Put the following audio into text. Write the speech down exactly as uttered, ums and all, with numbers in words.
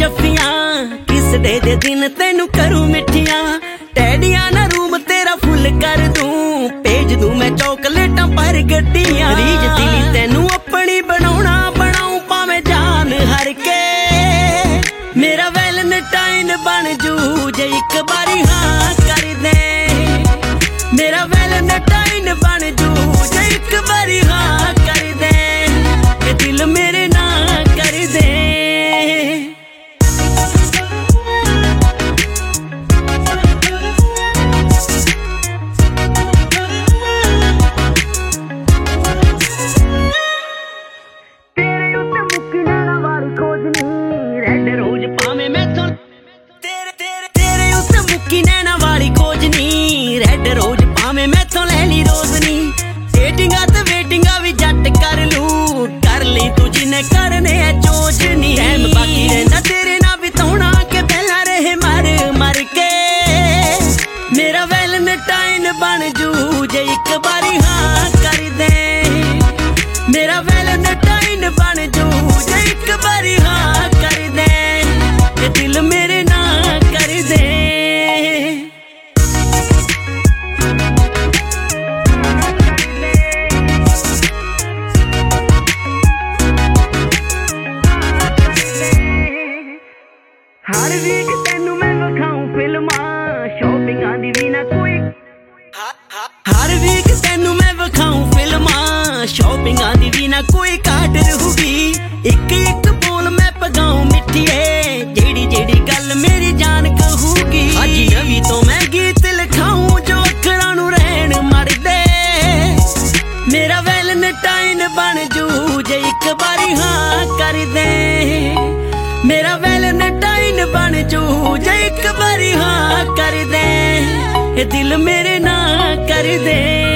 जफियां किस दे दे दिन तेनू करूं मिठियां टैडियां ना रूम तेरा फुल कर दूं भेज दूं मैं चॉकलेटां पर गड्डियां रीज दिली तेनू अपनी बनाउणा बनाऊं भावें जान हर के मेरा वैलेंटाइन बन जू जे एक बारी हाँ कर दे मेरा वैलेंटाइन बन जू जे एक बारी हाँ कर दे ये दिल मेरे ना कर दे नैना वाली खोजनी रेड रोज भावें मैथों ले ली रोजनी डेटिंगा ते वेटिंगा भी जट कर लू कर ली तू जिन्हें करने है चोजनी टाइम बाकी रहना तेरे ना बिताउणा के पहला रहे मर मर के मेरा वैलेंटाइन बन जू जे एक बारी हाँ कर दे मेरा वैलेंटाइन बन जू जे एक बारी हाँ कर दे ये दिल मेरे ना कर दे हर वीक तेनू मैं विखाऊं फिल्मां शॉपिंगां दी भी ना कोई हर वीक तेनू मैं विखाऊं फिल्मां शॉपिंगां दी भी ना कोई काट रहूगी एक एक बोल मैं पगाऊं मिठिए जेड़ी जेड़ी गल मेरी जान कहूगी अज रवि तो मैं गीत लिखाऊं जो अखरां नू रहन मर दे मेरा वैलेंटाइन बन जू जे एक बारी हाँ कर दे मेरा वैलेंटाइन बन जू जे एक बारी हाँ कर दे ये दिल मेरे ना कर दे।